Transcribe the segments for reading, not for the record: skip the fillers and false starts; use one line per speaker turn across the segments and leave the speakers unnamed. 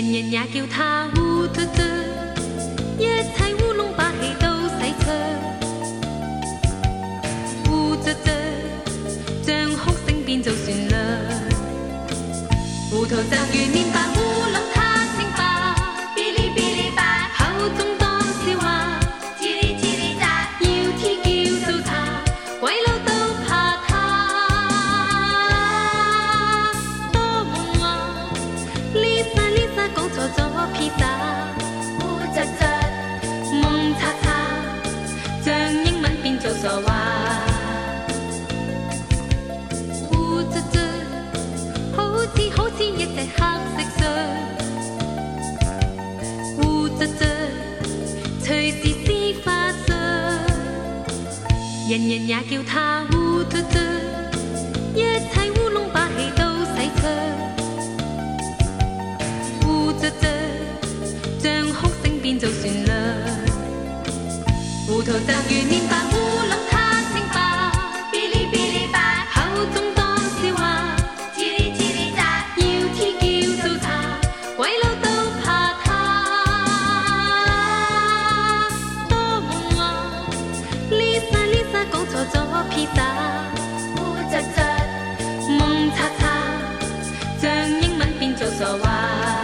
人人也叫它烏卒卒，一切烏龍把戲都洗出。烏卒卒，將哭聲變做旋律，糊塗就如面白烏龍它清白，嗶哩嗶哩吧，口中當笑話，嘰哩嘰哩喳，要天叫做茶，鬼佬都怕它。多夢話，Lisa 講錯咗披薩，烏卒卒，夢查查，將英文變做傻話。烏卒卒，好似一隻黑色衰，烏卒卒，隨時施法術，人人也叫它烏卒卒，一切烏龍把戲都洗出。烏卒卒，將哭聲變做旋律，糊塗就如面白烏龍它清白，嗶哩嗶哩吧，口中當笑話，嘰哩嘰哩喳，要天叫做茶，鬼佬都怕它。多夢話，Lisa 講錯咗披薩，烏卒卒，夢查查，將英文變做傻話。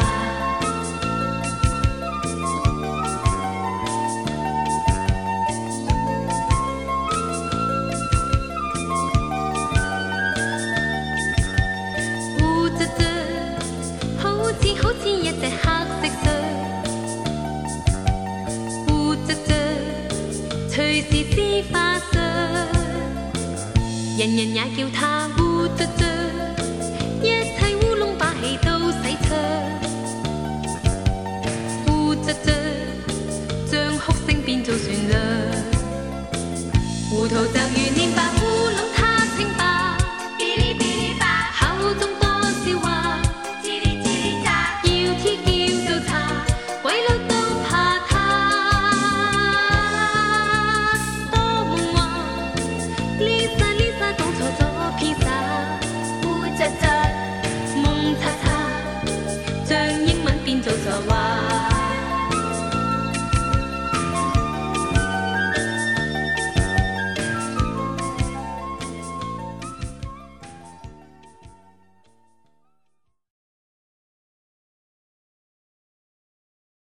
好似一隻黑色衰，烏卒卒，隨時施法術，人人也叫它烏卒卒，一切烏龍把戲都洗出。烏卒卒。